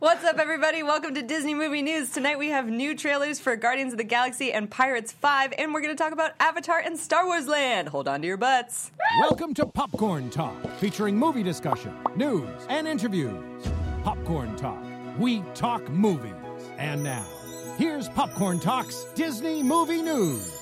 What's up, everybody? Welcome to Disney Movie News. Tonight we have new trailers for Guardians of the Galaxy and Pirates 5, and we're going to talk about Avatar and Star Wars Land. Hold on to your butts. Welcome to Popcorn Talk, featuring movie discussion, news, and interviews. Popcorn Talk. We talk movies. And now, here's Popcorn Talk's Disney Movie News.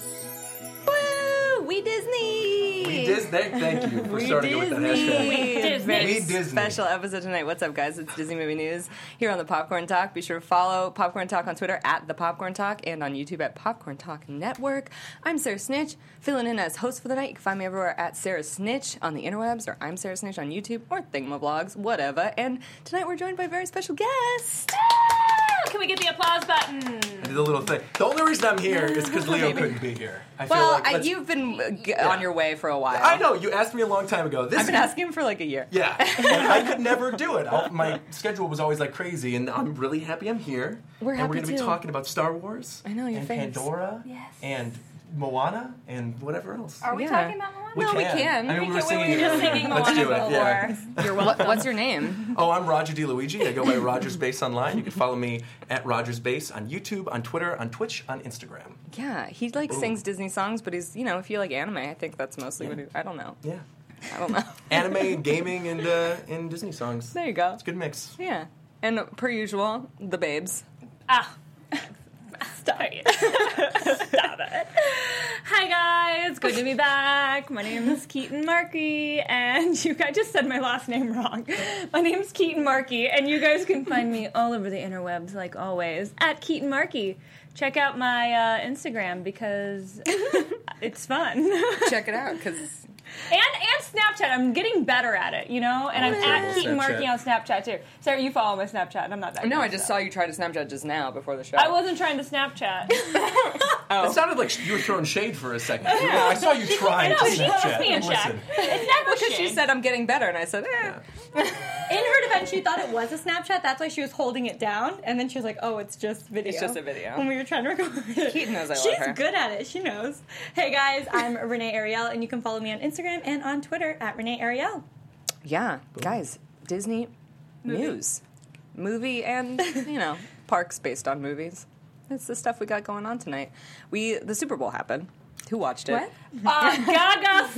Woo! We Disney! Thank you for starting with that hashtag. Very We Disney. special episode tonight. What's up, guys? It's Disney Movie News here on the Popcorn Talk. Be sure to follow Popcorn Talk on Twitter at The Popcorn Talk and on YouTube at Popcorn Talk Network. I'm Sarah Snitch, filling in as host for the night. You can find me everywhere at Sarah Snitch on the interwebs, or I'm Sarah Snitch on YouTube, or Thingamavlogs, whatever. And tonight we're joined by a very special guest. Can we get the applause button? I did a little thing. The only reason I'm here is because Leo couldn't be here. I feel Well, like let's- you've been on your way for a while. I know. You asked me a long time ago. I've been asking him for like a year. Yeah, and I could never do it. My schedule was always like crazy, and I'm really happy I'm here. We're and happy we're going to be too. talking about Star Wars. I know, your and faves. Pandora. Yes. And Moana and whatever else. Are we Yeah. talking about Moana? We No, we can. I mean, we were We singing. were just singing Let's Moana do it. Yeah. before. You're welcome. What's your name? Oh, I'm Roger DeLuigi. I go by Rogers Base online. You can follow me at Rogers Base on YouTube, on Twitter, on Twitch, on Instagram. Yeah, he sings Disney songs, but he's, if you like anime, I think that's mostly what he, I don't know. Yeah. I don't know. Anime, gaming, and Disney songs. There you go. It's a good mix. Yeah. And per usual, the babes. Ah. Stop it. Stop it. Hi, guys. Good to be back. My name is Keaton Markey, and you guys just said my last name wrong. My name's Keaton Markey, and you guys can find me all over the interwebs, like always, at Keaton Markey. Check out my Instagram because it's fun. Check it out, because... And Snapchat. I'm getting better at it, And I'm at Keaton Markey on Snapchat, too. Sarah, you follow my Snapchat, and I'm not that No, good, I just saw you try to Snapchat just now before the show. I wasn't trying to Snapchat. It sounded like you were throwing shade for a second. I saw you trying to she Snapchat. keeps me in check. Listen. It's never Because she shade. said, I'm getting better, and I said, In her defense, she thought it was a Snapchat. That's why she was holding it down. And then she was like, oh, it's just video. It's just a video. When we were trying to record it. Keaton knows I love She's her. good at it. She knows. Hey, guys. I'm Renee Ariel, and you can follow me on Instagram and on Twitter at Renee Ariel. Yeah, guys, Disney news. Movie and, parks based on movies. That's the stuff we got going on tonight. The Super Bowl happened. Who watched it? What? Gaga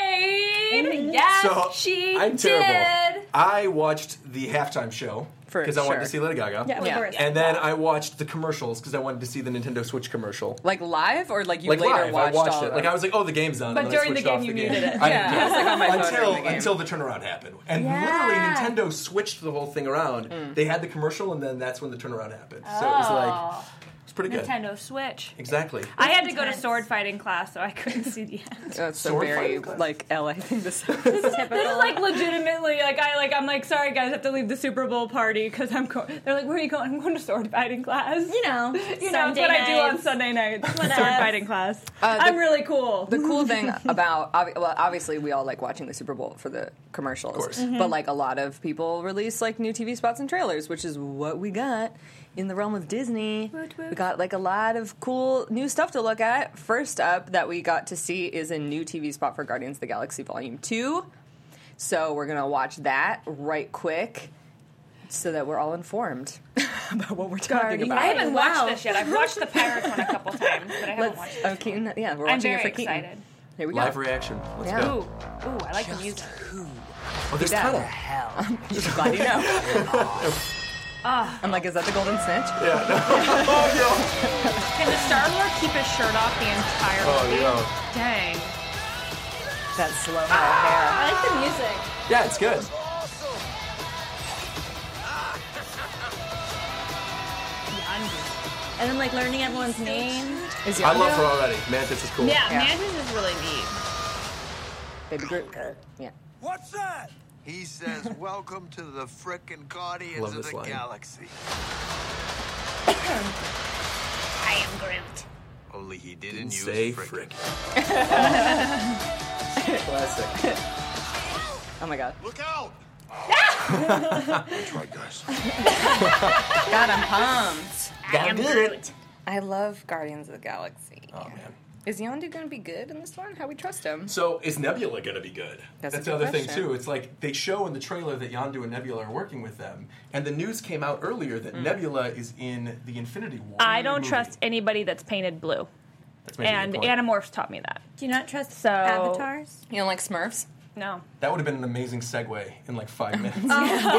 slayed. Yes, So, she I'm terrible. did. I watched the halftime show For because I wanted to sure. see Lady Gaga. Yeah, of Yeah. course. And then I watched the commercials because I wanted to see the Nintendo Switch commercial. Like live, or like you Like later live, I watched watched all it. of Like them? I was like, oh, the game's on. But and then I during the switched off game, you the game. muted it. I Yeah. did. I was like on my phone during the game. Until the turnaround happened, and Yeah. literally Nintendo switched the whole thing around. They had the commercial, and then that's when the turnaround happened. So it was like it's pretty good. Nintendo Switch. Exactly. I had to go to intense. sword fighting class, so I couldn't see the end. That's a Sword very, fighting class. like, LA thing to say. This is like legitimately I'm like, sorry guys, I have to leave the Super Bowl party because I'm going. They're like, where are you going? I'm going to sword fighting class. You know, You know, it's what I do on Sunday nights. Sword fighting class. I'm really cool. The cool thing about, obviously we all like watching the Super Bowl for the commercials. Of course. But like a lot of people release like new TV spots and trailers, which is what we got in the realm of Disney. Woot woot. We got like a lot of cool new stuff to look at. First up that we got to see is a new TV spot for Guardians of the Galaxy Volume 2. So we're going to watch that right quick so that we're all informed about what we're talking about. I haven't Wow. watched this yet. I've watched the Pirates one a couple times, but I haven't watched it. Keaton, yeah, we're I'm watching very it for Keaton. excited. Here we go. Live reaction. Let's Yeah. go. Ooh, I like the music. Oh, there's Yeah. tunnel. Glad you know. I'm like, is that the Golden Snitch? Yeah. Can the Star-Lord keep his shirt off the entire movie? Oh, Dang. That slow mo hair. I like the music. yeah, it's good. And then, like, learning everyone's name. Is I love Yondu? her already. Mantis is cool. Yeah, Yeah. Mantis is really neat. Baby Groot. Yeah. What's that? He says, welcome to the frickin' Guardians Love of this the line. Galaxy. I am Groot. Only he didn't use Say frickin'. frick. Classic. Oh my god. Look out! That's right, guys. God, I'm pumped. I am Groot. I love Guardians of the Galaxy. Oh man. Is Yondu going to be good in this one? How we trust him? So is Nebula going to be good? That's a the good other thing question. too. It's like they show in the trailer that Yondu and Nebula are working with them, and the news came out earlier that Nebula is in the Infinity War. I don't movie. trust anybody that's painted blue. That's making a And good point. Animorphs taught me that. Do you not trust So- avatars? You don't like Smurfs? No. That would have been an amazing segue in like 5 minutes. We're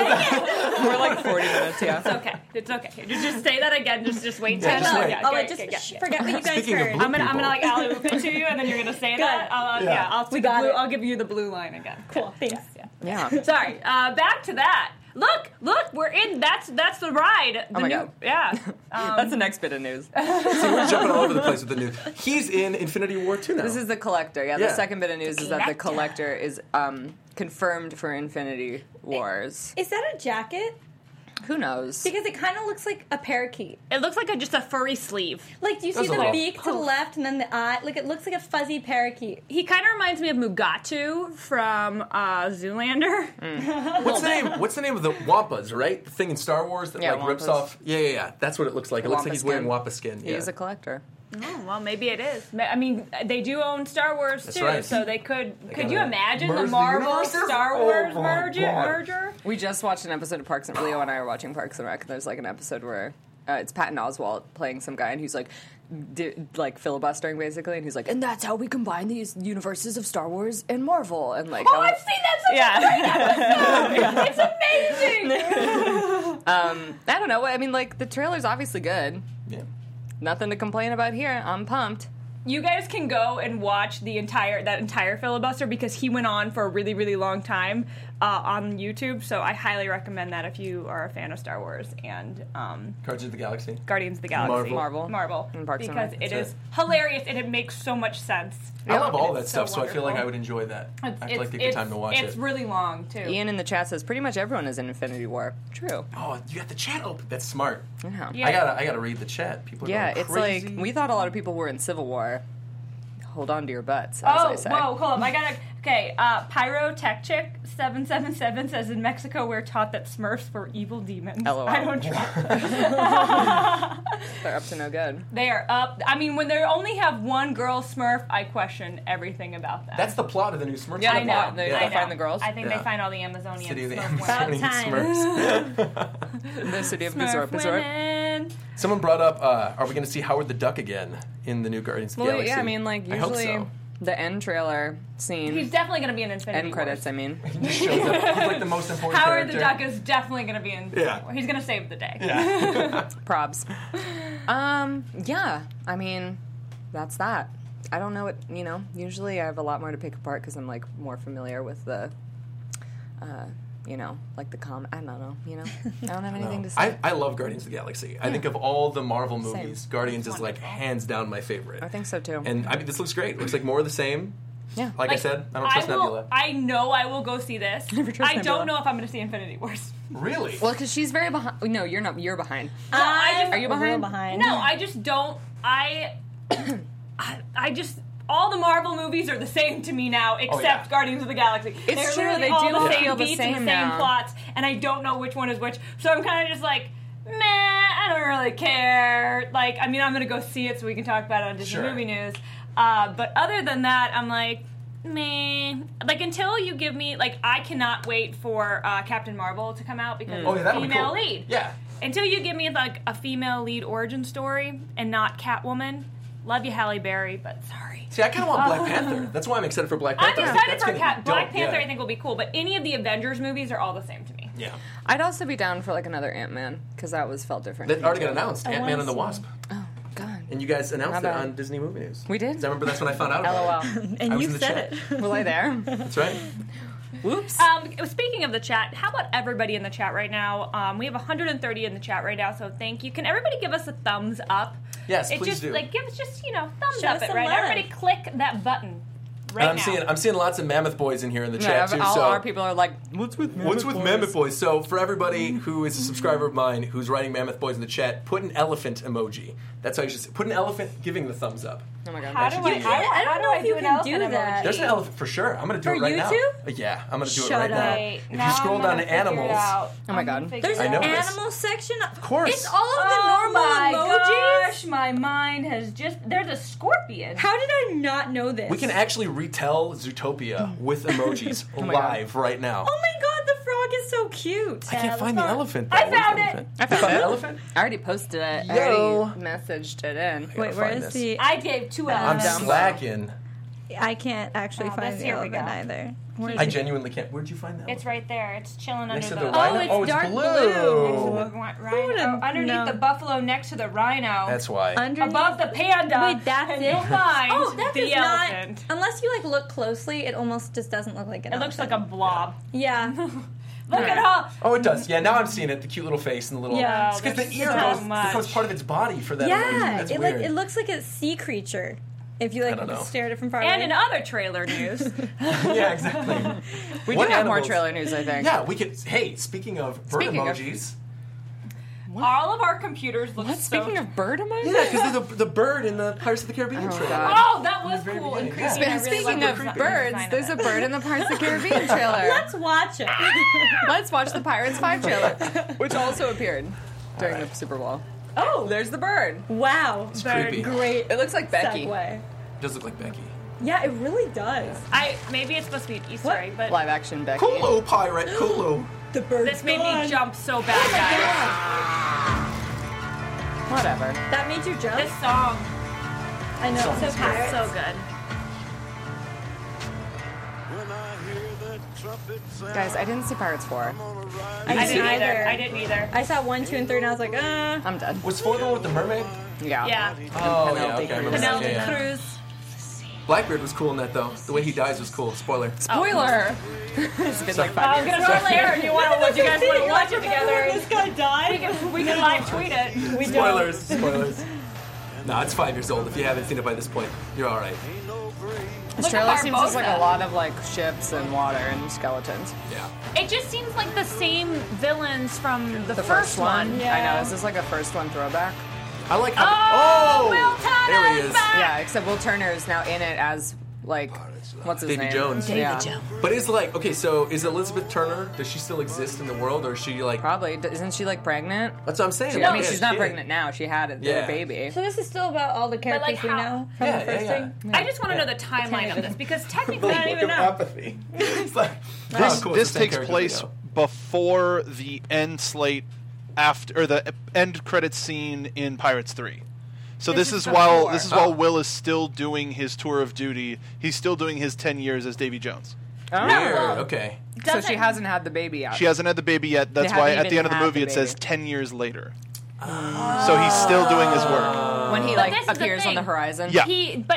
like 40 minutes, yeah. It's okay. It's okay. Just say that again. Just wait. Yeah, just wait. Oh, wait, just forget what you guys Speaking of heard. blue- I'm gonna people. like alley oop it to you, and then you're gonna say that. Yeah. I'll We got it. I'll give you the blue line again. Cool, thanks. Yeah. Sorry. Back to that. Look, we're in. That's the ride. The Oh my new, God. Yeah. That's the next bit of news. See, we're jumping all over the place with the news. He's in Infinity War 2 now. This is the Collector. Yeah, Yeah. the second bit of news is that the Collector is confirmed for Infinity Wars. Is that a jacket? Who knows? Because it kind of looks like a parakeet. It looks like just a furry sleeve. Like, do you see That's a the little- beak to the left and then the eye? Like, it looks like a fuzzy parakeet. He kind of reminds me of Mugatu from Zoolander. What's the name of the Wampas, right? The thing in Star Wars that Yeah, like rips Wampas. off. Yeah. That's what it looks like. It looks Wampa like he's wearing skin. Wampa skin. Yeah. He's a collector. Oh, well, maybe it is. I mean, they do own Star Wars That's too, right. so they could. Could gotta you imagine the merge the Marvel universes? Star Oh Wars my merger? God. We just watched an episode of Parks and Leo and I are watching Parks and Rec. And there's like an episode where it's Patton Oswalt playing some guy, and he's like, like filibustering basically, and he's like, and that's how we combine these universes of Star Wars and Marvel, and like, Oh, I've seen that. yeah. It's amazing. I don't know. I mean, like the trailer's obviously good. Yeah. Nothing to complain about here. I'm pumped. You guys can go and watch that entire filibuster because he went on for a really, really long time on YouTube. So I highly recommend that if you are a fan of Star Wars and Guardians of the Galaxy. Guardians of the Galaxy, Marvel. And Parks and because Rec. it That's is it. hilarious and it makes so much sense. I love all And that it's stuff, so I feel like wonderful. I would enjoy that. I feel like a good it's- time to watch It's it. really long too. Ian in the chat says pretty much everyone is in Infinity War. True. Oh, you got the chat open. That's smart. Yeah. Yeah. I gotta read the chat. People are Yeah, going it's crazy. like we thought a lot of people were in Civil War. Hold on to your butts, as I say. Whoa, hold on. I gotta. Okay, Pyrotech Chick 777 says in Mexico we're taught that Smurfs were evil demons. LOL. I don't trust. They're up to no good. They are up. I mean, when they only have one girl Smurf, I question everything about that. That's the plot of the new Smurfs. Yeah, I the know. plot. They I know. find the girls? I think Yeah. they find all the Amazonian City of the Smurf Amazonian women. Smurfs. The city of Smurf Bizarre. women. Someone brought up, are we going to see Howard the Duck again in the new Guardians of the Well, Galaxy? yeah, I mean, like I hope usually so. the end trailer scene, He's definitely going to be in Infinity end credits. Wars. I mean, He just shows up. He's like the most important Howard the character. Duck is definitely going to be in. Yeah. He's going to save the day. Yeah. probs. Yeah, I mean, that's that. I don't know what Usually, I have a lot more to pick apart because I'm like more familiar with the, like the I don't know. I don't have anything to say. I love Guardians of the Galaxy. I think of all the Marvel movies, Guardians is like hands down my favorite. I think so too. And I mean, this looks great. It looks like more of the same. Yeah. Like I said, I don't trust Nebula. I know I will go see this. Never trust I Nebula. don't know if I'm going to see Infinity Wars. Really? Well, because she's very behind. No, you're not. You're behind. Are you behind? behind? No, I just don't. I just. All the Marvel movies are the same to me now, except yeah. Guardians of the Galaxy. It's They're true, literally they all do the same feel the beats same and the same now. plots, and I don't know which one is which. So I'm kind of just like, meh, I don't really care. Like, I mean, I'm gonna go see it so we can talk about it on Disney Sure. Movie News. But other than that, I'm like, meh. Like, until you give me, like, I cannot wait for Captain Marvel to come out because Oh, yeah, it's that a would be female cool. lead. Yeah. Until you give me like a female lead origin story and not Catwoman, love you, Halle Berry, but sorry. See, I kind of want Black Panther. That's why I'm excited for Black I'm Panther. I think excited that's for gonna be Black dope, Panther. yeah. I think will be cool, but any of the Avengers movies are all the same to me. Yeah. I'd also be down for like another Ant-Man because that felt different. That to me, already got too. announced. Ant-Man and the wanna Wasp. Oh God. And you guys announced How it about- on Disney Movie News. We did? 'Cause I remember that's when I found out about it. LOL. I And was you in the said chat. it. Was I there? That's right. Whoops. Speaking of the chat, how about everybody in the chat right now? We have 130 in the chat right now, so thank you. Can everybody give us a thumbs up? Yes, it please just, do. Like, give us just, thumbs Show up us it, some right? love. Everybody click that button right And now. I'm seeing lots of Mammoth Boys in here in the Yeah, chat too. all so our people are like, what's with What's with Mammoth Boys? So for everybody who is a subscriber of mine who's writing Mammoth Boys in the chat, put an elephant emoji. That's how you should put an elephant giving the thumbs up. Oh my God. How that do should I? be- I don't know if you an can elephant do emoji? that. There's an elephant for sure. I'm going to do For it right YouTube? now. Yeah, I'm going to do it Shut right now. Wait, If now you scroll I'm down gonna to figure it animals, out. Oh my I'm gonna God. figure There's it I know an out. this. animal section. Of course. It's all of Oh the normal my emojis. gosh, Snitch, my mind has just... There's a scorpion. How did I not know this? We can actually retell Zootopia with emojis live right now. Oh my god, the frog is so cute. I can't find the elephant. Though. I Where's found the it. elephant? I You found found it. the elephant? I already posted it. I Yo. already messaged it in. gotta Wait, where find is this. the... I gave 2 I'm elephants. slacking. I can't actually Oh, find this- the here we elephant go. either. Where's I it? genuinely can't. Where'd you find that? It's right there. It's chilling Next to under the the... rhino. it's Oh, it's dark blue. blue. Rhino. Underneath No. the buffalo, next to the rhino. That's why. Underneath- Above the panda. Wait, that's and it? you'll find Oh, that the does elephant. not... Unless you, like, look closely, it almost just doesn't look like an It looks like elephant. a blob. Yeah. Look at her. Oh, it does. Yeah, now I'm seeing it. The cute little face and the little. Yeah. It's because the There's ear so goes much. becomes part of its body for that. Yeah, reason. That's it weird. like it looks like a sea creature. If you like don't know. stare at it from far And away. in other trailer news, Yeah, exactly. We What do have more animals? trailer news, I think. Yeah, we could. Hey, speaking of bird Speaking of- emojis. all of our computers look What? so... Speaking of bird emojis? Yeah, because the bird in the Pirates of the Caribbean Oh, trailer. God. Oh, that was very cool and beginning, creepy. yeah. and I really Speaking loved of the birds, design there's a of it. bird in the Pirates of the Caribbean trailer. Let's watch it. Let's watch the Pirates 5 trailer, which also appeared during the Super Bowl. Oh, There's the bird. wow. It's creepy. Great It looks like Becky. segue. It does look like Becky. Yeah, it really does. Maybe it's supposed to be an Easter What? egg, but Live action Becky. Kulu pirate, Kulu. The bird. this made me jump so bad, guys. Whatever. That made you jump. This song I know. Song's So great. pirates. so good. When I hear the trumpet sound, Guys, I didn't see Pirates 4. I I didn't either. either. I didn't either. I saw 1, 2, and 3, and I was like, I'm done. Was 4 the one with the mermaid? Yeah. Yeah. Oh, yeah, Penelope okay. I remember Cruz. that. Penelope Yeah, yeah. Cruz. Blackbeard was cool in that, though. The way he dies was cool. Spoiler. Spoiler! It's been like 5 I was years. gonna throw it later. You want to? You guys want to watch it together? this guy died. We can live tweet it. We Spoilers. Spoilers. No, it's 5 years old. If you haven't seen it by this point, you're all right. This trailer seems just like a lot of like ships and water and skeletons. Yeah. It just seems like the same villains from the, The first one. I know. Is this like a first one throwback? I like how. Oh, Will Turner's there he is. back. Yeah, except Will Turner is now in it as like what's his Davy name? Jones. Davy Yeah. But is like, okay, so is Elizabeth Turner, does she still exist in the world, or is she like. Probably. Isn't she like pregnant? That's what I'm saying. I mean, yeah, she's not kid. pregnant now. She had it, Yeah. the baby. So this is still about all the characters like we how- know from Yeah, the first yeah, thing. I just want to know the timeline of this because technically I don't even know. Apathy. It's like, This, oh, cool, it's this the same takes characters we place know. before the end slate after or the end credits scene in Pirates 3. So This this is is while before. this is while Will is still doing his tour of duty. He's still doing his 10 years as Davy Jones. Oh. Weird, well- okay. So she Doesn't- hasn't had the baby yet. She hasn't had the baby yet. That's They why haven't at the even end of the had movie the it says baby. 10 years later. So he's still doing his work. when he But like this is the appears on the thing. horizon. Yeah.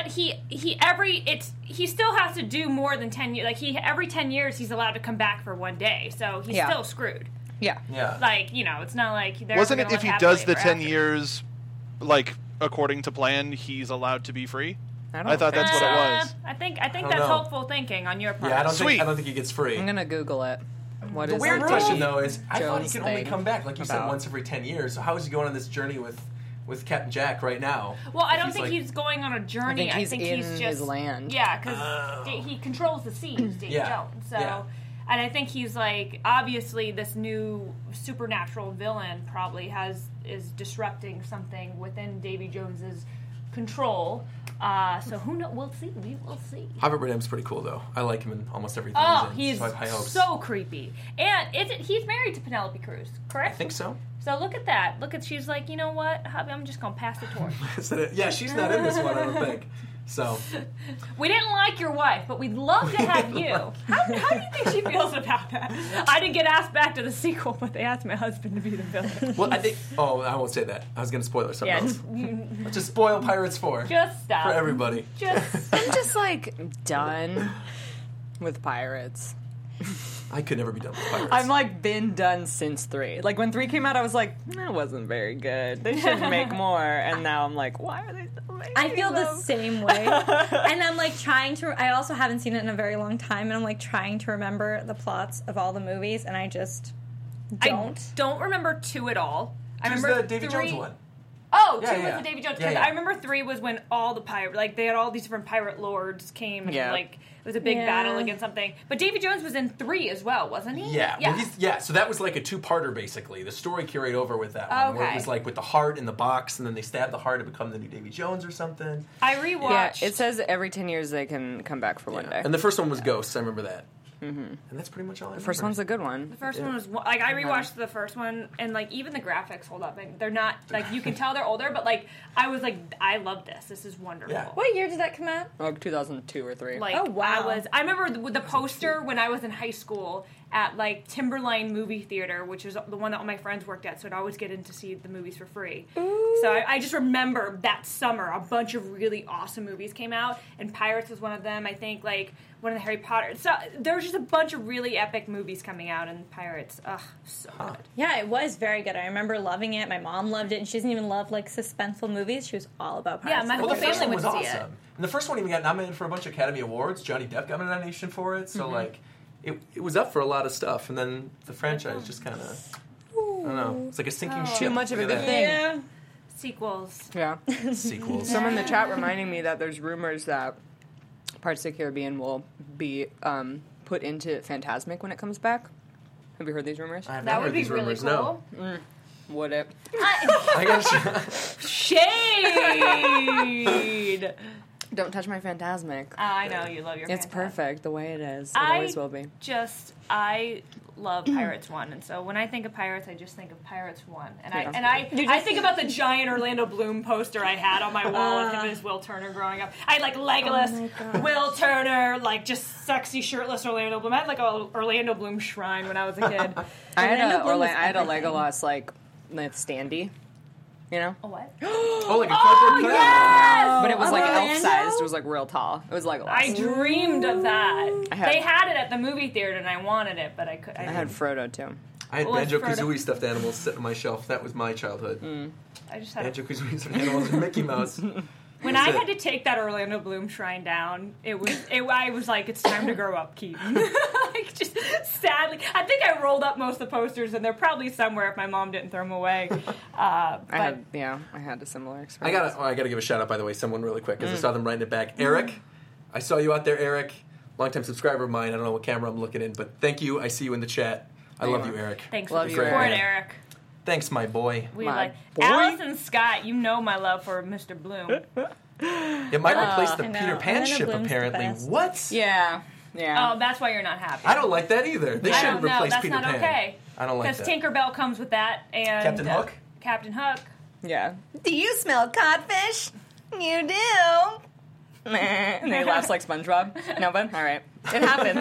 He still has to do more than 10 years. Like every 10 years he's allowed to come back for one day. So he's Yeah. still screwed. Yeah. Yeah. Like, it's not like they're Wasn't ever it gonna if he live does happily the ever 10 after. years, like according to plan, he's allowed to be free? I I thought that's what it was. I think don't that's know. hopeful thinking on your part. Yeah, I Sweet. don't think he gets free. I'm gonna Google it. What The is weird the question, though, is I thought he Jones can only thing come back, like you said, about? once every 10 years. So how is he going on this journey with Captain Jack right now? Well, I If don't think like- he's going on a journey. I think he's in just his land. Yeah, because he controls the seas, Davy Yeah. Jones. So, Yeah. and I think he's like obviously this new supernatural villain probably is disrupting something within Davy Jones's control. So who knows? We'll see. We will see. Javier Bardem's pretty cool, though. I like him in almost everything Oh, he's in. he's So I have high hopes. so creepy. And he's married to Penelope Cruz, correct? I think so. So look at that. She's like, you know what? I'm just gonna pass the torch. Is that it? Yeah, she's not in this one, I don't think. So, We didn't like your wife, but we'd love to have you. How do you think she feels about that? I didn't get asked back to the sequel, but they asked my husband to be the villain. well, I think. Oh, I won't say that. I was going to spoil something Yeah, else. Let's just spoil Pirates 4 just stop. for everybody. Just I'm just like done with pirates. I could never be done with Pirates. I'm like been done since 3. Like when 3 came out, I was like, that wasn't very good. They should make more. And now I'm like, why are they still making I feel the them? same way. And I'm like trying to. I also haven't seen it in a very long time, and I'm like trying to remember the plots of all the movies, and I just don't. I don't remember 2 at all. I Who's remember the Davy 3. Jones one? Oh, Yeah, 2 yeah. was the Davy Jones. Yeah, Because yeah. I remember 3 was when all the pirate, like they had all these different pirate lords came and Yeah. like it was a big Yeah. battle against something. But Davy Jones was in 3 as well, wasn't he? Yeah, Yeah. well, so that was like a two-parter basically. The story carried over with that one, where it Okay. was like with the heart in the box, and then they stabbed the heart to become the new Davy Jones or something. I Yeah, rewatched. it says every 10 years they can come back for one Yeah. day. And the first one was Ghosts. I remember that. Mm-hmm. And that's pretty much all I remember. First one's a good one. The first one was like I rewatched the first one and like even the graphics hold up. And they're not like you can tell they're older, but like I was like I love this. This is wonderful. Yeah. What year did that come out? Like 2002 or 3. Like Oh, wow. I remember the poster when I was in high school at like Timberline Movie Theater, which is the one that all my friends worked at, so I'd always get in to see the movies for free. So I just remember that summer a bunch of really awesome movies came out, and Pirates was one of them. I think like one of the Harry Potter. So there was just a bunch of really epic movies coming out, and Pirates, so good. Yeah, it was very good. I remember loving it. My mom loved it, and she doesn't even love like suspenseful movies. She was all about Yeah, Pirates. my Well, whole the first family one was went to see awesome. And the first one even got nominated for a bunch of Academy Awards. Johnny Depp got a nomination for it. So, like, it was up for a lot of stuff. And then the franchise just kind of, I don't know. It's like a sinking ship. Too much of a Look at good that. thing. Yeah. Sequels. Yeah. Sequels. Someone in the chat reminding me that there's rumors that Pirates of the Caribbean will be put into Phantasmic when it comes back. Have you heard these rumors? I have That not would heard be these really rumors, cool. no. Would it? I guess. Shade. Don't touch my Phantasmic. I know you love your. It's Phantasm. perfect the way it is. It I always will be. I love Pirates 1, and so when I think of Pirates, I just think of Pirates 1, and Yeah. I think about the giant Orlando Bloom poster I had on my wall of him as Will Turner growing up. I had like Legolas, Will Turner, like just sexy shirtless Orlando Bloom. I had like a Orlando Bloom shrine when I was a kid. I had Bloom is I had a everything. Legolas like standee, you know, A what? Oh, like a cardboard cutout. Yes! but it was like Orlando? elf sized. It was like real tall. It was Legolas. I dreamed of that. I had- They had it at the movie theater, and I wanted it, but I could. I had Frodo too. I had Well, it's Banjo-Kazooie stuffed animals sitting on my shelf. That was my childhood. I just had a Banjo-Kazooie stuffed animals and Mickey Mouse. When I had to take that Orlando Bloom shrine down, I was like, it's time to grow up, Keaton. Like, just sadly. I think I rolled up most of the posters, and they're probably somewhere if my mom didn't throw them away. But I had a similar I experience. gotta give a shout out, by the way, someone really quick, because I saw them writing it back. Eric, I saw you out there, Eric. Longtime subscriber of mine. I don't know what camera I'm looking in, but thank you. I see you in the chat. I love you, Eric. thanks Love for the you, support, Eric. Eric. Thanks, my boy. We My like boy. Allison Scott. You know my love for Mr. Bloom. It might replace the I know. Peter Pan Orlando ship, Bloom's the apparently. best. What? Yeah. Oh, that's why you're not happy. I don't like that either. They I shouldn't don't know. replace That's Peter not Pan. okay. I don't like Because that. Tinkerbell comes with that, and Captain Hook? Captain Hook. Yeah. Do you smell codfish? You do. And then he laughs like SpongeBob. No, but all right, it happens.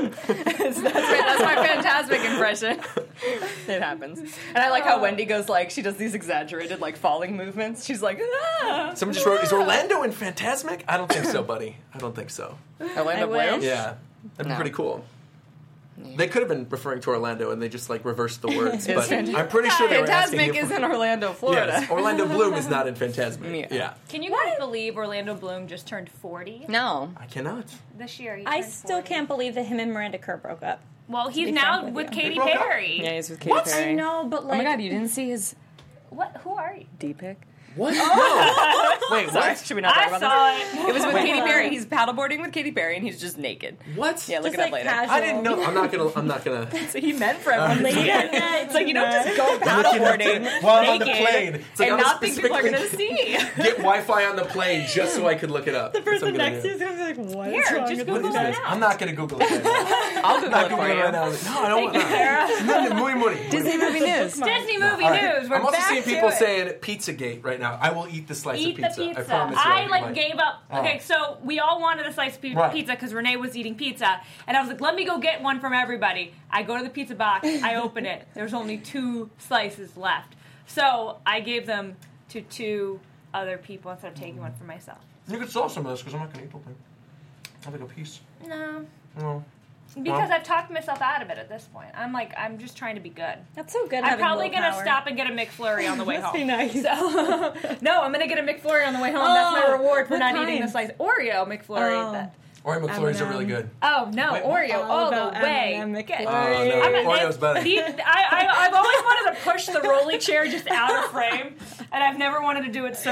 that's my Phantasmic impression. It happens, and I like how Wendy goes like she does these exaggerated like falling movements. She's like, ah. Someone just wrote, is Orlando in Phantasmic? I don't think so, buddy. I don't think so. Orlando I Bloom. wish. Yeah. That'd be No. pretty cool. They could have been referring to Orlando and they just like reversed the words, It's but Phantasmic. I'm pretty sure they were asking Phantasmic you is for- in Orlando, Florida. Yes, Orlando Bloom is not in Phantasmic. Yeah. Yeah. Can you guys believe Orlando Bloom just turned 40 No. I cannot. this year? He I turned still 40. can't believe that him and Miranda Kerr broke up. Well, he's be now frank with with you. Katy They broke up? Perry. Yeah, he's with Katy What? Perry. I know, but Oh like, my god, you didn't see his What? Who are you? D pic? What? No. Wait, Sorry, what? should we not talk I about saw this? it. It was with Katy Perry. He's paddleboarding with Katy Perry, and he's just naked. What? Yeah, look just it up like later. casual. I didn't know. I'm not gonna. So he meant for everyone to see it. It's like you don't just go Looking up paddleboarding while I'm on the naked plane. It's like and I'm not think people are going to specifically- see. Get Wi-Fi on the plane just so I could look it up. The person next to you is gonna be like, "What is Here, wrong just with Google this What guy?" is this? I'm not gonna Google it right now. I'll Google I'm it not for Googling it right you. now. No, I don't want that. Muy, muy. Disney movie news. Disney movie All right. news. We're I'm also back seeing to people it. saying Pizzagate right now. I will eat the slice Eat of pizza. the pizza. I promise you. I I'll like eat mine. gave up. Oh. Okay, so we all wanted a slice of Right. pizza because Renee was eating pizza, and I was like, "Let me go get one from everybody." I go to the pizza box. I open it. There's only 2 slices left, so I gave them to 2 other people instead of taking one for myself. You could sell some of this because I'm not gonna eat the whole thing. I'll take a piece. No, No. because Well. I've talked myself out of it at this point. I'm just trying to be good. That's so good. I'm having probably gonna willpower. stop and get a McFlurry on the way Must home. be nice. So, no, I'm gonna get a McFlurry on the way home. That's my Oh, reward for what not eating kind? the slice. Oreo McFlurry. Oh. That Oreo McFlurries are really M&M. good. Oh no, Wait, Oreo all the way. M&M Get- Oh, no. I'm a- Oreo's better. I've always wanted to push the rolly chair just out of frame, and I've never wanted to do it so.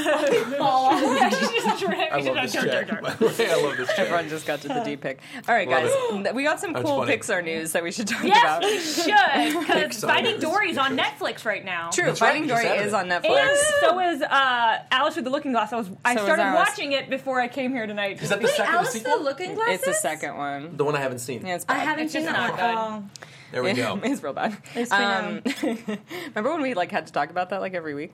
Yeah, just drink. I love this chair. By the way, I love this chair. Everyone just got to the D pick. All right, Love guys. We got some That's cool funny. Pixar news that we should talk Yes, about. we should, because Pixar Finding news. Dory's on Netflix right now. True, That's right, Finding you just Dory added is it. on Netflix. And so is Alice with the Looking Glass. I So started is Alice. watching it before I came here tonight. Is that the second Alice sequel? the Looking Glasses? It's the second one. The one I haven't seen. Yeah, it's I bad. haven't It's seen just that. not good. There we go. It's real bad. It's been, Remember when we had to talk about that every week?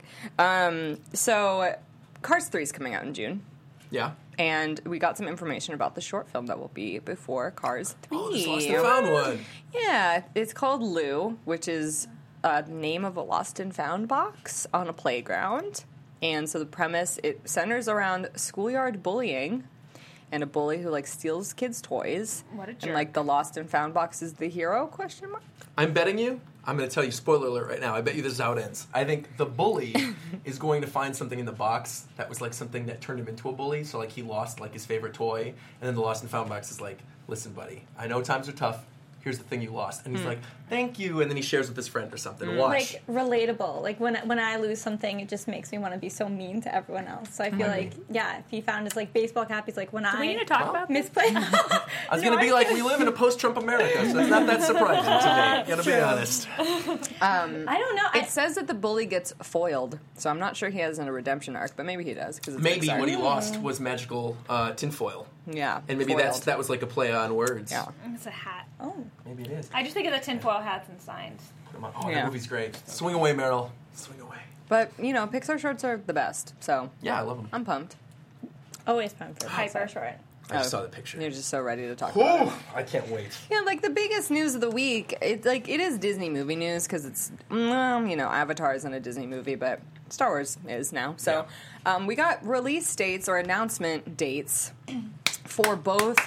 So Cars 3 is coming out in June. Yeah. And we got some information about the short film that will be before Cars 3. Oh, this lost and found one. Yeah, it's called Lou, which is a name of a lost and found box on a playground. And so the premise, it centers around schoolyard bullying and a bully who steals kids' toys. What a And jerk. the lost and found box is the hero, question mark? I'm betting you. I'm going to tell you, spoiler alert right now. I bet you this is how it ends. I think the bully is going to find something in the box that was something that turned him into a bully. So he lost his favorite toy, and then the lost and found box is listen, buddy, I know times are tough. Here's the thing you lost, and he's like, thank you, and then he shares with his friend or something. Watch. Relatable. When I lose something, it just makes me want to be so mean to everyone else. So I feel if he found his baseball cap, he's when Do we need to I talk about this? misplay. I was going to be we live in a post-Trump America, so it's not that surprising to me. Gotta be honest. I don't know. It says that the bully gets foiled, so I'm not sure he has a redemption arc, but maybe he does. Cause it's Maybe Pixar. what he lost was magical tinfoil. Yeah. And maybe foiled. that was a play on words. Yeah. It's a hat. Maybe it is. I just think of the tinfoil hats and signs. Put 'em on. Oh, Yeah. that movie's great. Swing away, Meryl. Swing away. But, Pixar shorts are the best, so Yeah, I love them. I'm pumped. Always fun for Hyper short. I just saw the picture. You're just so ready to talk about it. Oh, I can't wait. Yeah, the biggest news of the week, it is Disney movie news because it's, Avatar isn't a Disney movie, but Star Wars is now. So we got release dates or announcement dates for both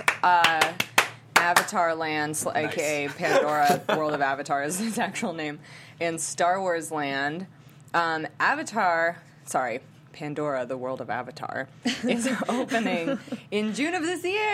Avatar Land, aka Pandora, World of Avatar is its actual name, and Star Wars Land. Pandora, the World of Avatar, is opening in June of this year.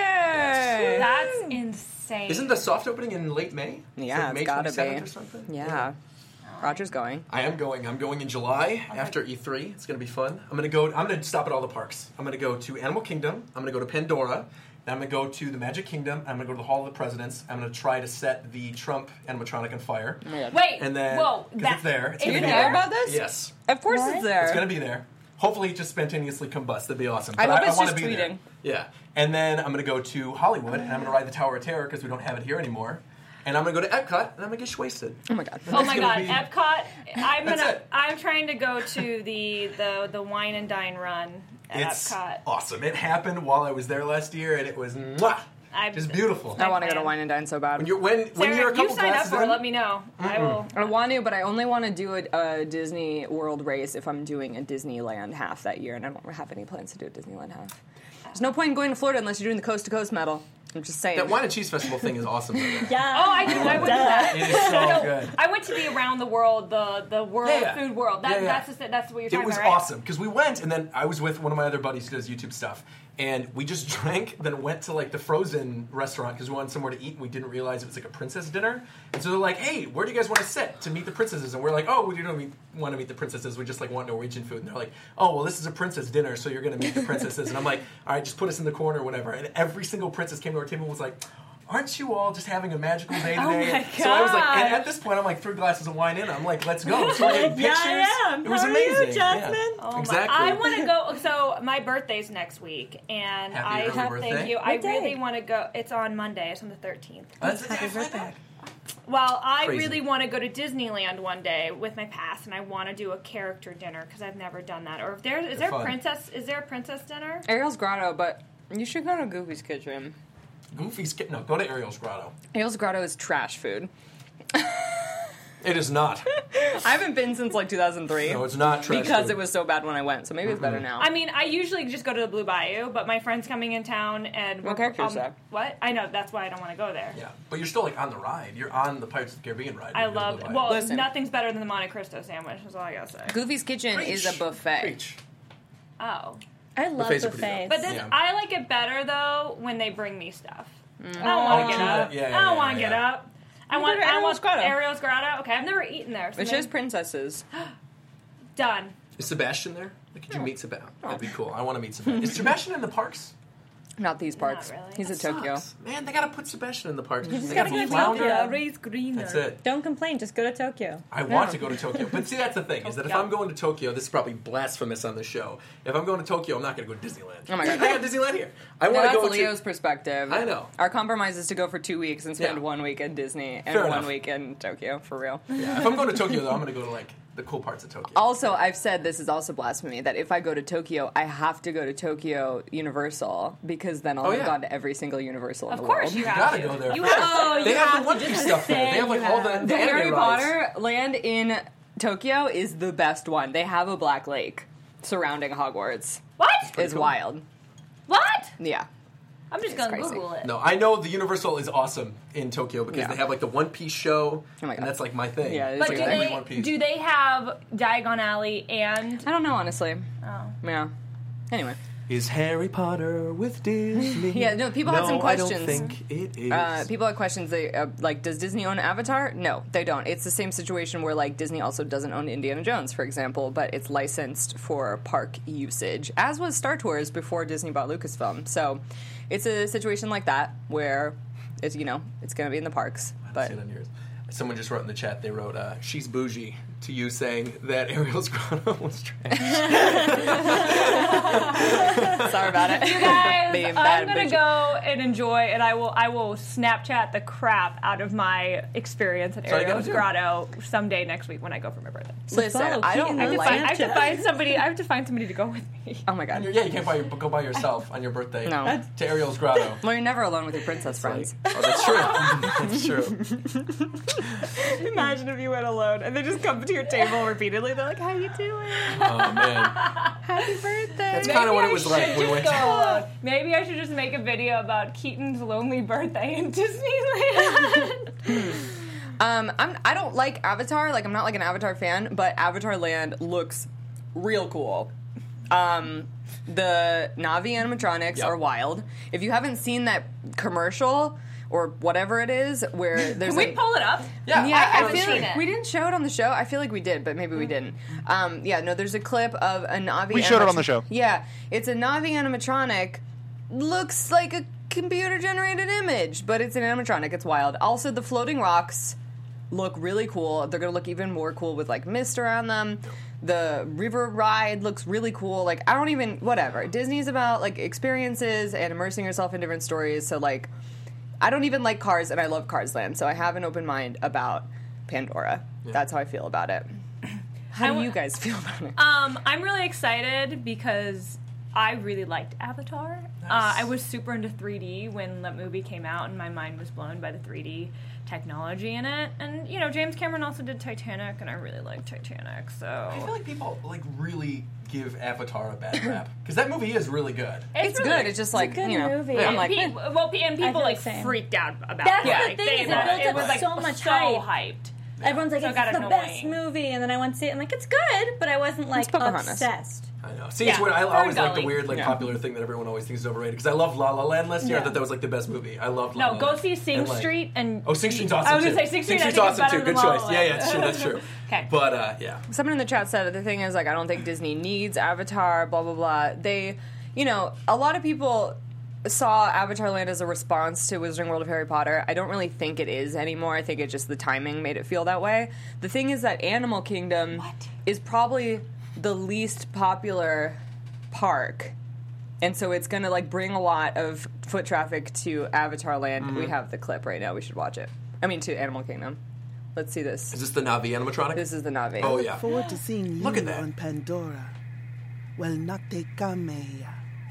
That's insane. Isn't the soft opening in late May? Yeah, May it's gotta 27th be. or something? Yeah. Roger's going. I am going. I'm going in July after E3. It's going to be fun. I'm going to stop at all the parks. I'm going to go to Animal Kingdom. I'm going to go to Pandora. Then I'm going to go to the Magic Kingdom. I'm going to go to the Hall of the Presidents. I'm going to try to set the Trump animatronic on fire. Wait, And then, whoa, because it's there. It's You gonna know be there. about this? Yes. Of course it's there. It's going to be there. Hopefully it just spontaneously combusts. That'd be awesome. I But hope it's wanna just be there. tweeting. Yeah. And then I'm going to go to Hollywood, and I'm going to ride the Tower of Terror because we don't have it here anymore. And I'm going to go to Epcot, and I'm going to get wasted. Oh my god. Oh my god, gonna be- Epcot! That's it. I'm trying to go to the wine and dine run at It's Epcot. awesome. It happened while I was there last year, and it was mwah, just beautiful. I want to go to plan. Wine and Dine so bad. When you're a you couple sign up glasses for it, in, let me know. I will. I want to, but I only want to do a Disney World race if I'm doing a Disneyland half that year, and I don't have any plans to do a Disneyland half. There's no point in going to Florida unless you're doing the Coast to Coast medal. I'm just saying. that wine and cheese festival thing is awesome. Though. Yeah. Oh, I do. I went to that. It is so good. I went to the around the world, the world Yeah. food world. Yeah, yeah. That's what you're talking It was about, right? awesome because we went, and then I was with one of my other buddies who does YouTube stuff, and we just drank, then went to the Frozen restaurant because we wanted somewhere to eat, and we didn't realize it was a princess dinner. And so they're like, "Hey, where do you guys want to sit to meet the princesses?" And we're like, "Oh, we don't want to meet the princesses. We just want Norwegian food." And they're like, "Oh, well, this is a princess dinner, so you're going to meet the princesses." And I'm like, "All right, just put us in the corner, whatever." And every single princess came to our table and was like, "Aren't you all just having a magical day today?" my So I was like, and gosh. at this point, I'm 3 glasses of wine in. I'm like, "Let's go!" So we're getting Yeah, pictures. I am. It was How are you, amazing. Jasmine? Yeah. Oh my- Exactly. I want to go. So my birthday's next week, and Happy early birthday. thank you. I What day? really want to go. It's on Monday. It's on the 13th. That's Happy birthday. Well, I Crazy. really want to go to Disneyland one day with my pass, and I want to do a character dinner because I've never done that. Or if there is there fun. is there a princess dinner? Ariel's Grotto, but you should go to Goofy's Kitchen. Goofy's no, go to Ariel's Grotto. Ariel's Grotto is trash food. It is not. I haven't been since 2003. No, it's not trash because food. it was so bad when I went. So maybe it's better now. I mean, I usually just go to the Blue Bayou, but my friend's coming in town, and What character is that? What? I know that's why I don't want to go there. Yeah, but you're still on the ride. You're on the Pirates of the Caribbean ride. I You're gonna love. go by Well, it. Listen. nothing's better than the Monte Cristo sandwich. That's all I gotta say. Goofy's Kitchen is a Preach. buffet. Preach. Oh, I love Buffets are pretty buffets. But this, Yeah. I like it better though when they bring me stuff. I don't Oh, want to get true up. that. Yeah, I yeah, don't want to yeah. get up. I go want to Ariel's Grotto. Ariel's Grotto. Okay, I've never eaten there. So Which is princesses. done. Is Sebastian there? Like, could you meet Sebastian? That'd be cool. I want to meet Sebastian. Is Sebastian in the parks? Not these parks. Not really. He's in Tokyo. Sucks. Man, they gotta put Sebastian in the parks. just They gotta got go to Flounder. Tokyo. Raise greener. That's it. Don't complain. Just go to Tokyo. I want to go to Tokyo. But see, that's the thing, is that if Tokyo. I'm going to Tokyo, this is probably blasphemous on the show. If I'm going to Tokyo, I'm not going to go to Disneyland. Oh my God. I got Disneyland here. I No, want to that's go Leo's to... perspective. I know. Our compromise is to go for 2 weeks and spend Yeah. 1 week in Disney and Fair 1 enough. week in Tokyo, for real. Yeah, if I'm going to Tokyo, though, I'm going to go to, like, the cool parts of Tokyo. Also, I've said this is also blasphemy that if I go to Tokyo, I have to go to Tokyo Universal because then I'll Oh, have yeah. gone to every single Universal in Of the course world. you You have gotta to. go there. You first. have, They have the One Piece stuff there. They have, like, all the The anime Harry rides. Potter land in Tokyo is the best one. They have a black lake surrounding Hogwarts. What? It's cool. wild. What? Yeah. I'm just It's gonna crazy. Google it. No, I know the Universal is awesome in Tokyo because Yeah. they have, like, the One Piece show, Oh my and God. that's, like, my thing. Yeah, it is But like do that. Every One Piece. they have Diagon Alley and I don't know, honestly. oh. Yeah. Anyway. Is Harry Potter with Disney? Yeah, no, people had some questions. I don't think it is. People had questions. They like, does Disney own Avatar? No, they don't. It's the same situation where like Disney also doesn't own Indiana Jones, for example, but it's licensed for park usage, as was Star Tours before Disney bought Lucasfilm. So it's a situation like that where it's it's going to be in the parks. But See it on yours. Someone just wrote in the chat. They wrote, "She's bougie" to you, saying that Ariel's Grotto was trash. sorry about it. You guys, Being I'm bad gonna bitchy. go and enjoy, and I will Snapchat the crap out of my experience at So I gotta Ariel's do. Grotto someday next week when I go for my birthday. Listen, follow I don't Keaton I have, to like. find, I have to find somebody. I have to find somebody to go with me. Oh my god. Yeah, you can't go by yourself on your birthday. No. To Ariel's Grotto. Well, you're never alone with your princess friends. Oh, that's true. That's true. Imagine if you went alone and they just come to your table repeatedly. They're like, "How you doing? Oh man, Happy birthday!" that's kind of what it was like when we went. Go alone. Maybe I should just make a video about Keaton's lonely birthday in Disneyland. I don't like Avatar. Like, I'm not like an Avatar fan, but Avatar Land looks real cool. The Na'vi animatronics Yep. are wild. If you haven't seen that commercial or whatever it is, where there's Can we pull it up? Yeah, Yeah, haven't I feel seen like it. we didn't show it on the show. I feel like we did, but maybe we didn't. No, there's a clip of a Na'vi. We showed it on the show. Yeah, it's a Na'vi animatronic. Looks like a computer-generated image, but it's an animatronic. It's wild. Also, the floating rocks look really cool. They're gonna look even more cool with like mist around them. The river ride looks really cool. Like, I don't even whatever. Disney's about like experiences and immersing yourself in different stories. So like, I don't even like Cars, and I love Cars Land. So I have an open mind about Pandora. That's how I feel about it. How do you guys feel about it? I'm really excited because I really liked Avatar. Nice. I was super into 3D when that movie came out, and my mind was blown by the 3D technology in it. And James Cameron also did Titanic, and I really liked Titanic. So I feel like people like really give Avatar a bad rap because that movie is really good. It's really good. It's just like, good you know, movie. I'm And like, people, and people feel like the same. freaked out about That's it. the Like, thing, they is it loved built up was like so much so hype. hyped. Everyone's like, So it's got the best annoying. movie, and then I went to see it, and like, it's good, but I wasn't like Pocahontas. obsessed. I know. See, it's Yeah, weird. I always like the Ferngully. weird, like Yeah. popular thing that everyone always thinks is overrated. Because I love La La Land last year. I Yeah. thought that was like the best movie. I loved La La No, go Land. see Sing And, like- Street and Oh, Sing Street's awesome I was too. gonna say Sing Street. I Street's think is awesome better too. than Good La La choice. Yeah, Land. yeah, that's true. That's true. Okay. But yeah, someone in the chat said the thing is like, I don't think Disney needs Avatar, blah, blah, blah. They, a lot of people saw Avatar Land as a response to Wizarding World of Harry Potter. I don't really think it is anymore. I think it just the timing made it feel that way. The thing is that Animal Kingdom is probably the least popular park. And so it's going to like bring a lot of foot traffic to Avatar Land. We have the clip right now. We should watch it. I mean, to Animal Kingdom. Let's see this. is this the Na'vi animatronic? This is the Na'vi. Oh yeah. Forward to seeing Look you at that. on Pandora. Well, not te kameya.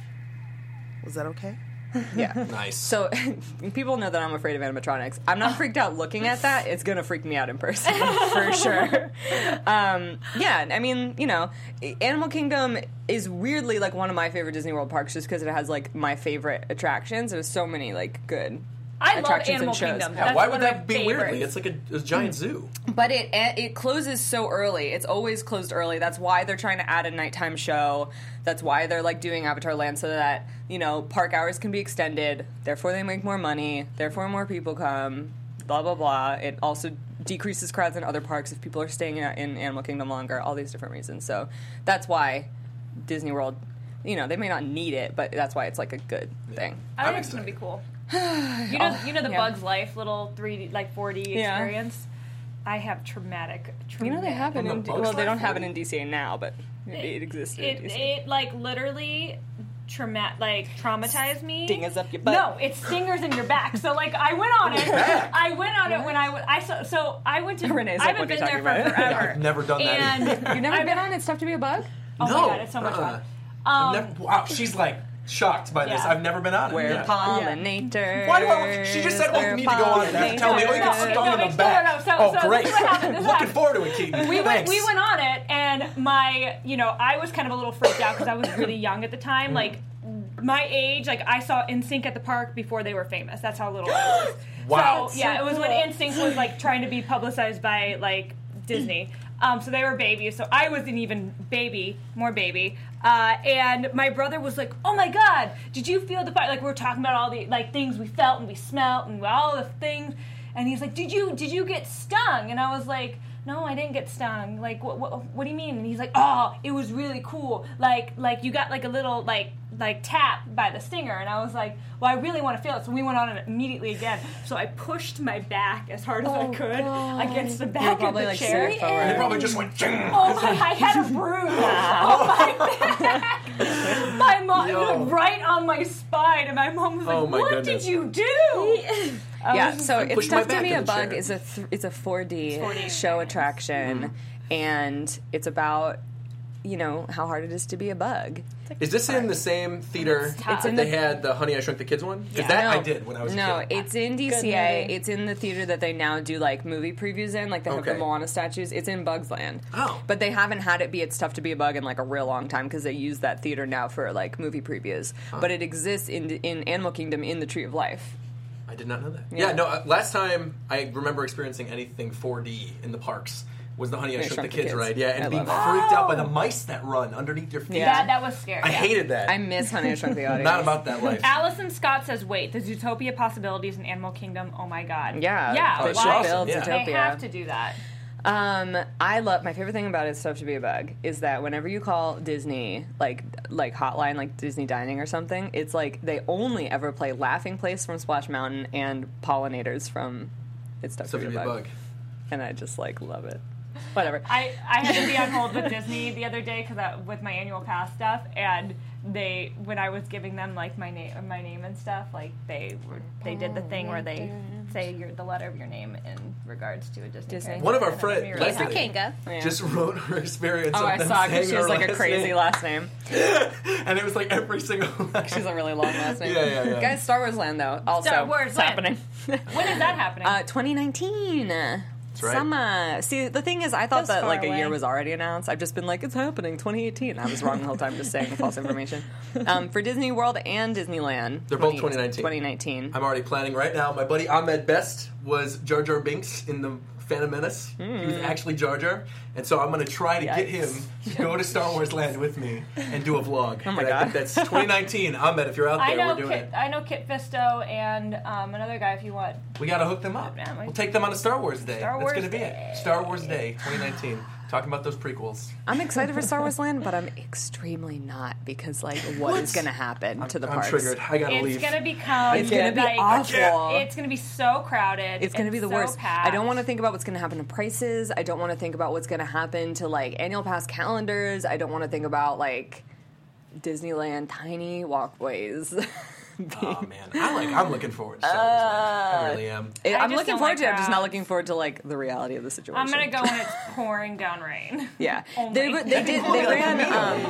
Was that okay? Yeah. Nice. So people know that I'm afraid of animatronics. I'm not freaked out looking at that. It's going to freak me out in person for sure. Yeah, I mean, Animal Kingdom is weirdly like one of my favorite Disney World parks just because it has like my favorite attractions. There's so many like good I love attractions Animal and shows. Kingdom. Yeah, That's why one would of my that be weirdly? favorites. It's like a giant zoo. But it closes so early. It's always closed early. That's why they're trying to add a nighttime show. That's why they're like doing Avatar Land so that, you know, park hours can be extended. Therefore, they make more money. Therefore, more people come. Blah blah blah. It also decreases crowds in other parks if people are staying in Animal Kingdom longer. All these different reasons. So that's why Disney World, you know, they may not need it, but that's why it's like a good thing. I I'm think it's gonna excited. be cool. You know the Yeah. Bugs Life little 3D, like 4D Yeah. experience. I have traumatic. You know they have it In the in Bugs well, they Life don't have it 4D? in DCA now, but it existed in DCA. It like literally traumatized me. Stingers up your butt. No, it's stingers in your back. So like I went on it. I went on it when I went to. Renee's I like, haven't what are been you there talking for about? forever. I've never done that. And You've never been on It's Tough to Be a Bug? Oh No. my god, it's so much fun. Wow, she's like shocked by this. Yeah. I've never been on it. We're Yeah. pollinators. Why do I? She just said, "Oh, you need to go on it." You tell me, "Oh, you get stung in the back." So Oh, great! this is what happened. This is what Looking happened. forward to it, Keaton. We Thanks. went on it, and I was kind of a little freaked out because I was really young at the time. Like, my age, like, I saw NSYNC at the park before they were famous. That's how little I was. Wow. So, yeah, it was when NSYNC was, like, trying to be publicized by, like, Disney. So they were babies, so I was an even more baby. And my brother was like, "Oh my God, did you feel the fire?" Like, we were talking about all the, like, things we felt and we smelt and all the things. And he's like, did you get stung? And I was like, no, I didn't get stung. Like, what do you mean? And he's like, oh, it was really cool. Like you got like a little like tap by the stinger. And I was like, well, I really want to feel it. So we went on it immediately again. So I pushed my back as hard as I could against the back of probably the like chair. sick forward. It probably just went. Oh my! I had a bruise on my back. My mom, Yo. right on my spine, and my mom was like, Oh my "What goodness. did you do?" Yeah, so It's pushed my Tough to back Be in a the Bug chair. is it's a 4D, 4D show experience. attraction, and it's about, you know, how hard it is to be a bug. Is this in the same theater tough. that It's in they the- had the Honey I Shrunk the Kids one? Because No. I did when I was a No, kid. it's in DCA. It's in the theater that they now do like movie previews in. Like they have the Okay. Moana statues. It's in Bugs Land. Oh. But they haven't had it be It's Tough to Be a Bug in like a real long time because they use that theater now for like movie previews. But it exists in Animal Kingdom in the Tree of Life. I did not know that. Yeah. Yeah, no, last time I remember experiencing anything 4D in the parks was the Honey I Shrunk the Kids ride. Yeah, and I being love freaked out by the mice that run underneath your feet. Yeah. That was scary. I hated that. I miss Honey, I Shrunk the Audience. Not about that life. Allison Scott says, "Wait, the Zootopia possibilities in Animal Kingdom. Oh my God. Yeah, yeah. they should why? build They Zootopia. have to do that. I love my favorite thing about It's Tough to Be a Bug is that whenever you call Disney like hotline like Disney Dining or something, it's like they only ever play Laughing Place from Splash Mountain and Pollinators from It's Tough So to if Be you a be a Bug. bug. And I just like love it. Whatever. I had to be on hold with Disney the other day with my annual pass stuff, and when I was giving them like my name and stuff, like they did the thing where they say the letter of your name in regards to a Disney. character. One of our And it made me friends, really Leslie, happy. Kanga. just wrote her experience Oh, of I them saw it saying because she her has like a last crazy name. last name. And it was like every single She's a really long last name. Yeah. Guys, Star Wars Land though also Star Wars it's Land. happening. When is that happening? 2019. right. Summer. See, the thing is, I thought That's that far like a year away. was already announced. I've just been like, it's happening 2018. I was wrong the whole time, just saying false information. For Disney World and Disneyland, They're both 2019. 2019. I'm already planning right now. My buddy Ahmed Best was Jar Jar Binks in the Phantom Menace. He was actually Jar Jar, and so I'm going to try to get him to go to Star Wars Land with me and do a vlog. Oh my and I God. think that's 2019. Ahmed, if you're out there, we're doing it. I know Kit Fisto and another guy if you want. We got to hook them up. Yeah, We'll take them on a Star Wars Day. Star That's Wars going to be Day. it. Star Wars Day 2019. Talking about those prequels. I'm excited for Star Wars Land, but I'm extremely not because like what is going to happen to the parks? I'm triggered. I got to It's leave. gonna become. It's gonna be like, awful. It's gonna be so crowded. It's going to be the so worst. packed. I don't want to think about what's going to happen to prices. I don't want to think about what's going to happen to like annual pass calendars. I don't want to think about like Disneyland tiny walkways. Oh man, I'm looking forward to Star Wars Land. I really am. I'm just looking don't forward like to it. I'm just not crowds. looking forward to like the reality of the situation. I'm gonna go when it's pouring down rain. Yeah, Only. they ran.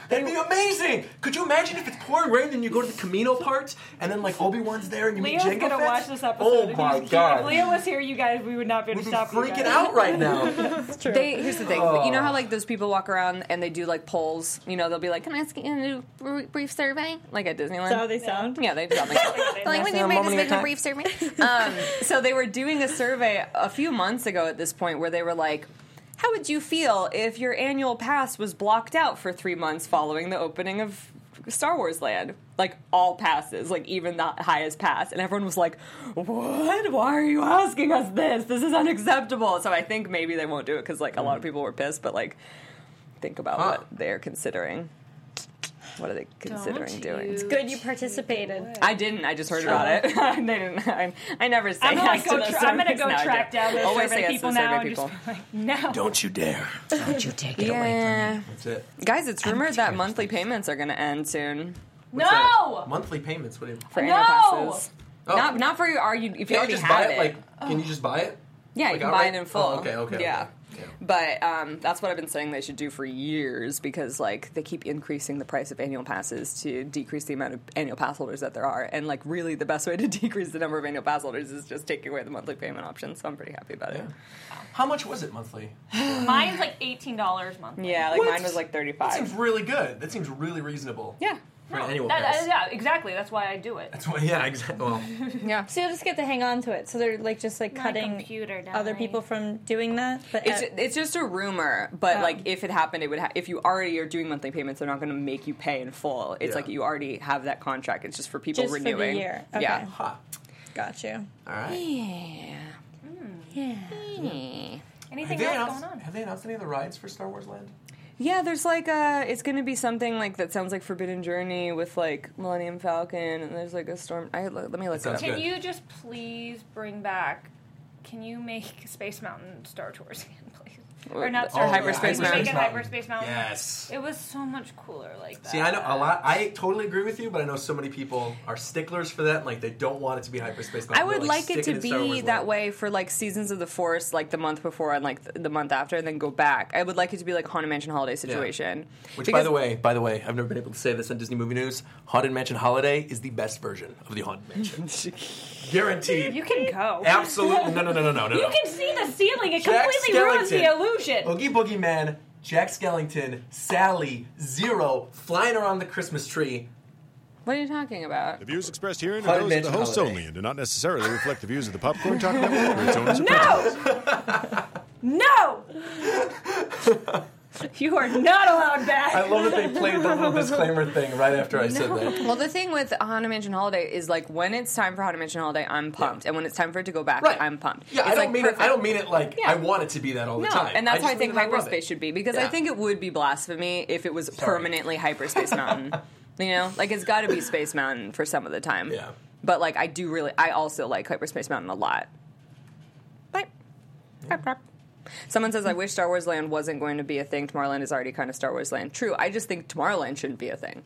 That'd be amazing. Could you imagine if it's pouring rain, then you go to the Camino part, and then like Obi-Wan's there, and you meet Leo's Jango gonna Fett? watch this episode. Oh If my If god. Leo was here, you guys, we would not be able We'd to be stop you freaking guys. out right now. Here's the thing. Oh. You know how like those people walk around and they do like polls? You know, they'll be like, "Can I ask you to do a brief survey?" Like at Disneyland. Is that how they sound? Yeah, they sound like when you make this vision a brief survey. So they were doing a survey a few months ago at this point where they were like, how would you feel if your annual pass was blocked out for 3 months following the opening of Star Wars Land? Like, all passes, like, even the highest pass. And everyone was like, what? Why are you asking us this? This is unacceptable. So I think maybe they won't do it because, like, a lot of people were pissed. But, like, think about what they're considering. What are they considering doing? It's good you participated. I didn't. I just heard about it. They didn't. I never say I'm yes gonna to those I'm gonna surveys. go No, I track don't. down those Always survey say yes to people the now survey and people. just be like, no. Don't you dare. Don't you take it away Yeah. That's it. Guys, it's rumored that monthly payments are going to end soon What's that? No! Monthly payments. What do you? for No! annual passes. Oh. Not for your if you Can you already just have buy it. it? Like, can you just buy it? Yeah, Like you can buy outright? it in full. Oh, okay. Yeah. Okay. But that's what I've been saying they should do for years because, like, they keep increasing the price of annual passes to decrease the amount of annual pass holders that there are. And, like, really the best way to decrease the number of annual pass holders is just taking away the monthly payment option. So I'm pretty happy about it. How much was it monthly? Mine's like $18 monthly. Yeah, like What? mine was like That 35. seems really good. That seems really reasonable. Yeah. For an annual pass. Yeah, exactly. That's why I do it. That's what, yeah, exactly. Well, Yeah. So you'll just get to hang on to it. So they're like just like My cutting computer died. other people from doing that. But It's just a rumor, but Oh. like if it happened, it would. If you already are doing monthly payments, they're not going to make you pay in full. It's Yeah. like you already have that contract. It's just for people just renewing. for the year. Okay. Yeah. huh. Got you. All right. Yeah. Anything Have they, else announced, going on? have they announced any of the rides for Star Wars Land? Yeah, there's like it's going to be something like that sounds like Forbidden Journey with like Millennium Falcon, and there's like a storm. Let me look it sounds up. good. Can you just please bring back? Can you make Space Mountain Star Tours again, please? Or not Star Or Tours. Hyperspace Can you make it Mountain. Hyperspace Mountain? Yes. It was so much cooler like that. See, I know a lot. I totally agree with you, but I know so many people are sticklers for that. And, like, they don't want it to be Hyperspace Mountain. I would They're, like it stick to in Star Wars be that Land. way for like Seasons of the Force, like the month before and like the month after, and then go back. I would like it to be like a Haunted Mansion holiday situation. Which, Because- by the way, I've never been able to say this on Disney Movie News. Haunted Mansion Holiday is the best version of the Haunted Mansion. Guaranteed. You can go. Absolutely. No. You can see the ceiling. It Jack completely ruins the Skellington. illusion. Oogie Boogie Man, Jack Skellington, Sally, Zero, flying around the Christmas tree. What are you talking about? The views expressed herein are Haunted those of the Mansion hosts Holiday. only and do not necessarily reflect the views of the Popcorn Talk Network or its owners or principals. No! You are not allowed back. I love that they played the little disclaimer thing right after I said that. Well, the thing with Haunted Mansion Holiday is like when it's time for Haunted Mansion Holiday, I'm pumped, and when it's time for it to go back, Right. I'm pumped. Yeah, It's I don't like mean perfect. it. I don't mean it like Yeah. I want it to be that all the No, time. and that's how I just think mean love hyperspace it. should be because I Yeah. think it would be blasphemy if it was permanently Hyperspace Mountain. You know, like it's got to be Space Mountain for some of the time. Yeah. But like I also like Hyperspace Mountain a lot. But someone says I wish Star Wars Land wasn't going to be a thing. Tomorrowland is already kind of Star Wars Land. True. I just think Tomorrowland shouldn't be a thing.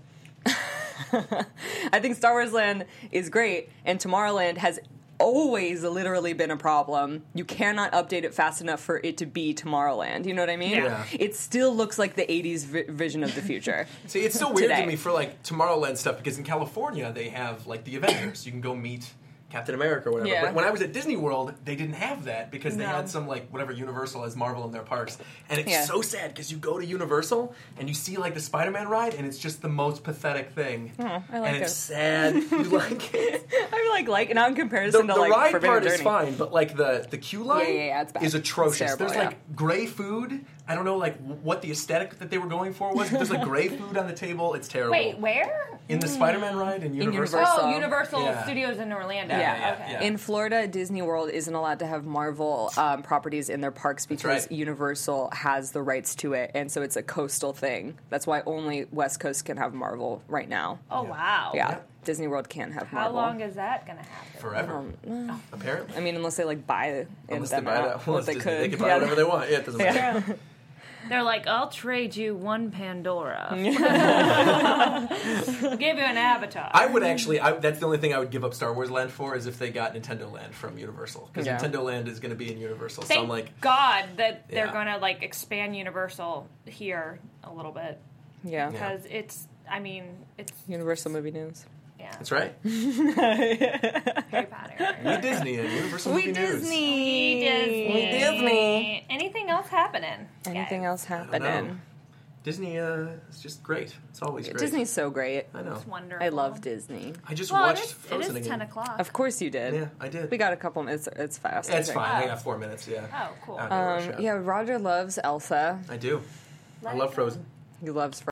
I think Star Wars Land is great, and Tomorrowland has always literally been a problem. You cannot update it fast enough for it to be Tomorrowland. You know what I mean? Yeah. It still looks like the 80s vision of the future. See, it's so weird Today. to me for like Tomorrowland stuff because in California they have like the Avengers. You can go meet Captain America or whatever. Yeah. But when I was at Disney World, they didn't have that because they No. had some like whatever Universal has Marvel in their parks, and it's Yeah. so sad because you go to Universal and you see like the Spider-Man ride, and it's just the most pathetic thing. I like and it. it's sad. You like it. I like not in comparison The to like ride Forbidden part Journey. is fine, but like the queue line Yeah, it's bad. is atrocious. It's terrible, There's yeah. like gray food. I don't know like what the aesthetic that they were going for was. But there's like gray food on the table. It's terrible. Wait, where? In the Spider-Man ride in Universal. Universal. Oh, Universal Yeah. Studios in Orlando. Yeah. Okay. Yeah. In Florida, Disney World isn't allowed to have Marvel properties in their parks because right. Universal has the rights to it, and so it's a coastal thing. That's why only West Coast can have Marvel right now. Oh, wow. Yeah, Disney World can't have How Marvel. long is that going to happen? Forever. Apparently. I mean, unless they like buy it and Unless them they buy out, that. Well, what they Disney. could. They can buy whatever they want. Yeah, it doesn't matter. They're like, I'll trade you one Pandora. Give you an Avatar. I would actually. That's the only thing I would give up Star Wars Land for is if they got Nintendo Land from Universal because Yeah. Nintendo Land is going to be in Universal. So Thank I'm like, God that they're Yeah. going to like expand Universal here a little bit. Yeah. because it's Universal Movie News. yeah. That's right. Harry Potter. We Disney and Universal Movie News. We Disney. Anything else happening? Anything else I don't happening? know. Disney is just great. It's always great. Disney's so great. I know. It's wonderful. I love Disney. I just Well, watched it is Frozen again. 10 o'clock. Of course you did. Yeah, I did. We got a couple minutes. It's fast. I It's think. fine. I got 4 minutes. Yeah. Oh, cool. Out there, rush hour. Yeah, Roger loves Elsa. I do. I love Frozen. He loves I